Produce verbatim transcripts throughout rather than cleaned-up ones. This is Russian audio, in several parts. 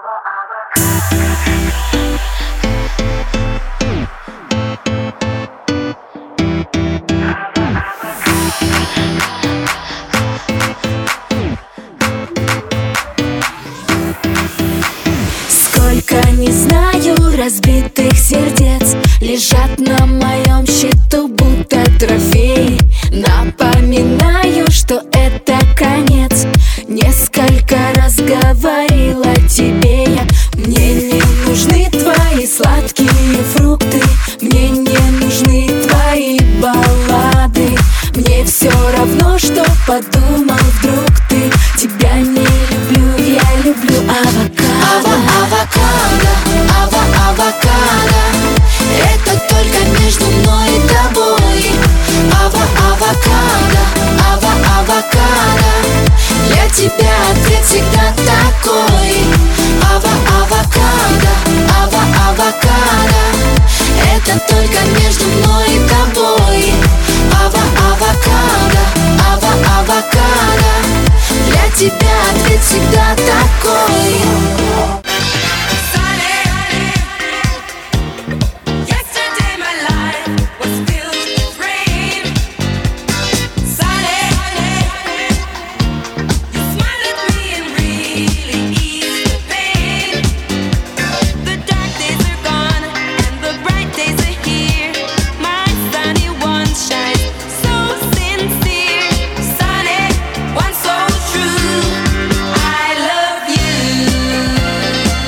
Сколько, не знаю, разбитых сердец лежат на моем счету, будто трофеи. Напоминаю, что это конец. Несколько раз говорила тебе я: мне не нужны твои сладкие фрукты, мне не нужны твои баллады. Мне все равно, что подумал вдруг ты. Тебя не люблю, я люблю авокадо. Ава, авокадо, ава, авокадо. Это только между мной и тобой. Ава, авокадо, ава, авокадо. Для тебя ответ всегда такой. Ава, авокадо, ава, авокадо. Это только между мной и тобой. Ава, авокадо, ава, авокадо. Для тебя ответ всегда такой.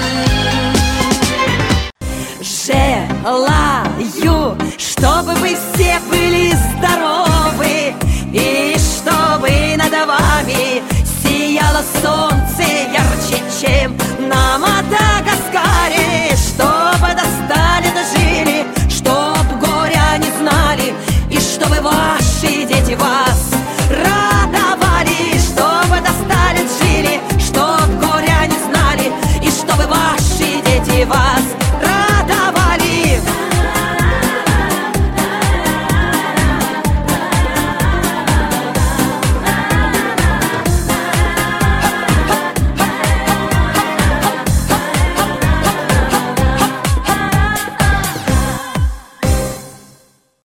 Желаю, чтобы вы все